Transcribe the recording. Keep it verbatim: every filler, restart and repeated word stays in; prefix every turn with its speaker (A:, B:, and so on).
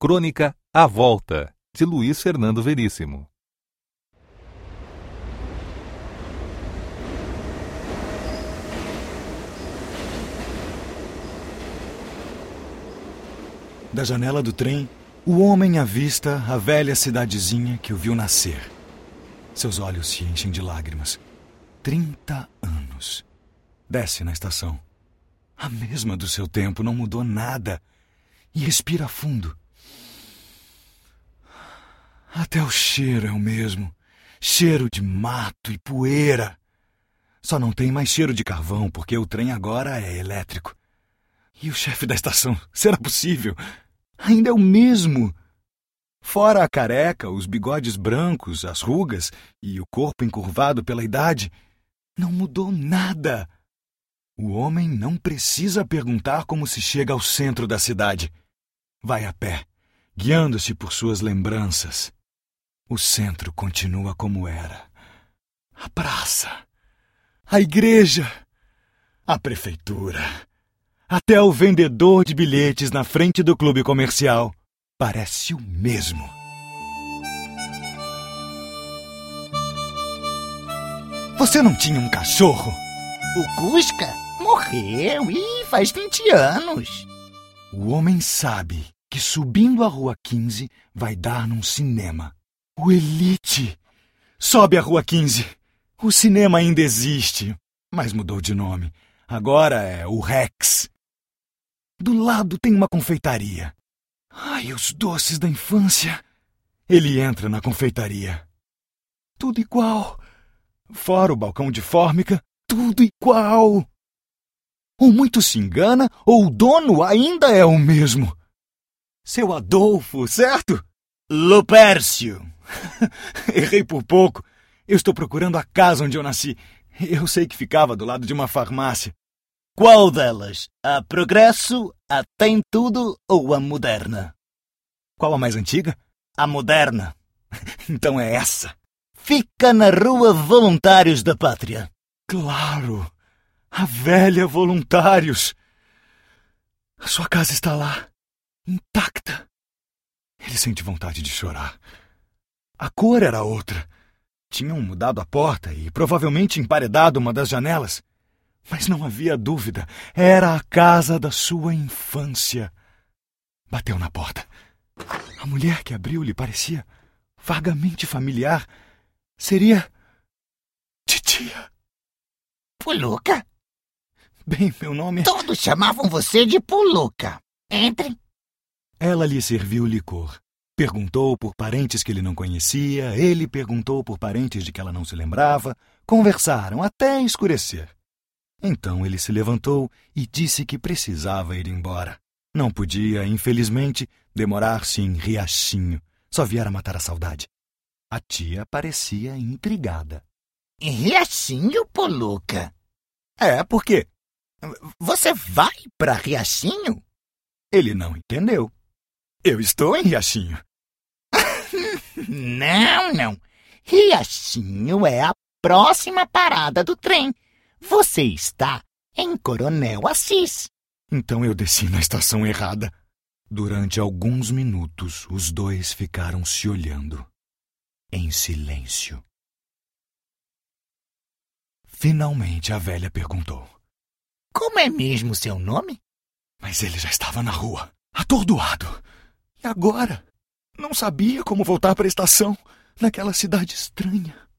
A: Crônica A Volta, de Luiz Fernando Veríssimo.
B: Da janela do trem, o homem avista a velha cidadezinha que o viu nascer. Seus olhos se enchem de lágrimas. Trinta anos. Desce na estação. A mesma do seu tempo, não mudou nada. E respira fundo. Até o cheiro é o mesmo. Cheiro de mato e poeira. Só não tem mais cheiro de carvão, porque o trem agora é elétrico. E o chefe da estação, será possível? Ainda é o mesmo. Fora a careca, os bigodes brancos, as rugas e o corpo encurvado pela idade, não mudou nada. O homem não precisa perguntar como se chega ao centro da cidade. Vai a pé, guiando-se por suas lembranças. O centro continua como era. A praça, a igreja, a prefeitura, até o vendedor de bilhetes na frente do clube comercial parece o mesmo. Você não tinha um cachorro?
C: O Cusca morreu e faz vinte anos.
B: O homem sabe que subindo a Rua quinze vai dar num cinema. O Elite. Sobe a Rua quinze. O cinema ainda existe, mas mudou de nome. Agora é o Rex. Do lado tem uma confeitaria. Ai, os doces da infância. Ele entra na confeitaria. Tudo igual. Fora o balcão de fórmica, tudo igual. Ou muito se engana, ou o dono ainda é o mesmo. Seu Adolfo, certo?
C: Lupércio.
B: Errei por pouco. Eu estou procurando a casa onde eu nasci. Eu sei que ficava do lado de uma farmácia.
C: Qual delas? A Progresso, a Tem Tudo ou a Moderna?
B: Qual a mais antiga?
C: A Moderna.
B: Então é essa.
C: Fica na Rua Voluntários da Pátria.
B: Claro! A velha Voluntários. A sua casa está lá, intacta. Ele sente vontade de chorar. A cor era outra. Tinham mudado a porta e provavelmente emparedado uma das janelas. Mas não havia dúvida. Era a casa da sua infância. Bateu na porta. A mulher que abriu lhe parecia vagamente familiar. Seria titia.
C: Puluca?
B: Bem, meu nome...
C: Todos chamavam você de Puluca. Entre.
B: Ela lhe serviu licor. Perguntou por parentes que ele não conhecia. Ele perguntou por parentes de que ela não se lembrava. Conversaram até escurecer. Então ele se levantou e disse que precisava ir embora. Não podia, infelizmente, demorar-se em Riachinho. Só viera matar a saudade. A tia parecia intrigada.
C: Riachinho, Puluca?
B: É, por quê?
C: Você vai para Riachinho?
B: Ele não entendeu. Eu estou em Riachinho.
C: Não, não. Riachinho é a próxima parada do trem. Você está em Coronel Assis.
B: Então eu desci na estação errada. Durante alguns minutos, os dois ficaram se olhando, em silêncio. Finalmente a velha perguntou.
C: Como é mesmo seu nome?
B: Mas ele já estava na rua, atordoado. E agora? Não sabia como voltar para a estação, naquela cidade estranha.